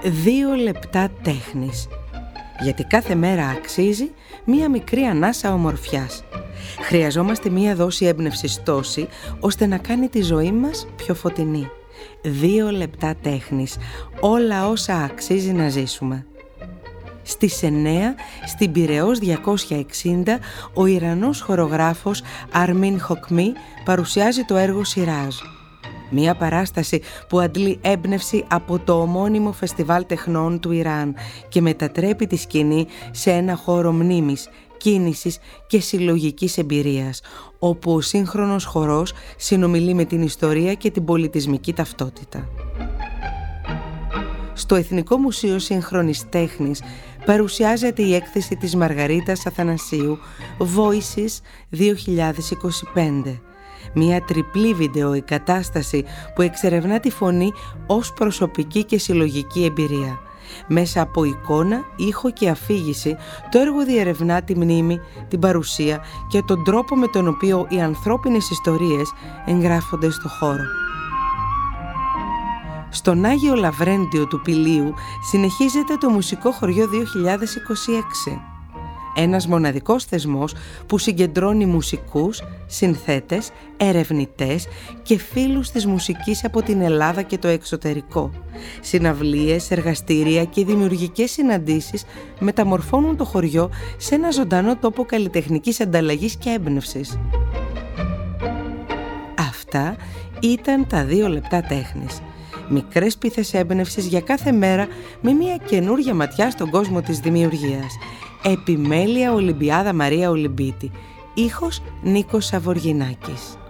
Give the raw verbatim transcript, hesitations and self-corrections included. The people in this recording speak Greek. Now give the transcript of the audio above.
Δύο λεπτά τέχνης. Γιατί κάθε μέρα αξίζει μία μικρή ανάσα ομορφιάς. Χρειαζόμαστε μία δόση έμπνευσης τόση, ώστε να κάνει τη ζωή μας πιο φωτεινή. Δύο λεπτά τέχνης. Όλα όσα αξίζει να ζήσουμε. Στις εννέα, στην Πειραιώς διακόσια εξήντα, ο Ιρανός χορογράφος Αρμίν Χοκμί παρουσιάζει το έργο Σιράζ. Μία παράσταση που αντλεί έμπνευση από το ομώνυμο φεστιβάλ τεχνών του Ιράν και μετατρέπει τη σκηνή σε ένα χώρο μνήμης, κίνησης και συλλογικής εμπειρίας, όπου ο σύγχρονος χορός συνομιλεί με την ιστορία και την πολιτισμική ταυτότητα. Στο Εθνικό Μουσείο Σύγχρονης Τέχνης παρουσιάζεται η έκθεση της Μαργαρίτας Αθανασίου Voices δύο χιλιάδες είκοσι πέντε. Μια τριπλή βιντεοεκατάσταση που εξερευνά τη φωνή ως προσωπική και συλλογική εμπειρία. Μέσα από εικόνα, ήχο και αφήγηση, το έργο διερευνά τη μνήμη, την παρουσία και τον τρόπο με τον οποίο οι ανθρώπινες ιστορίες εγγράφονται στο χώρο. Στον Άγιο Λαβρέντιο του Πηλίου συνεχίζεται το Μουσικό Χωριό δύο χιλιάδες είκοσι έξι. Ένας μοναδικός θεσμός που συγκεντρώνει μουσικούς, συνθέτες, ερευνητές και φίλους της μουσικής από την Ελλάδα και το εξωτερικό. Συναυλίες, εργαστήρια και δημιουργικές συναντήσεις μεταμορφώνουν το χωριό σε ένα ζωντανό τόπο καλλιτεχνικής ανταλλαγής και έμπνευσης. Αυτά ήταν τα δύο λεπτά τέχνης. Μικρές πίθες έμπνευσης για κάθε μέρα με μια καινούρια ματιά στον κόσμο της δημιουργίας. Επιμέλεια Ολυμπιάδα Μαρία Ολυμπίτη. Ήχος Νίκος Σαβοργινάκης.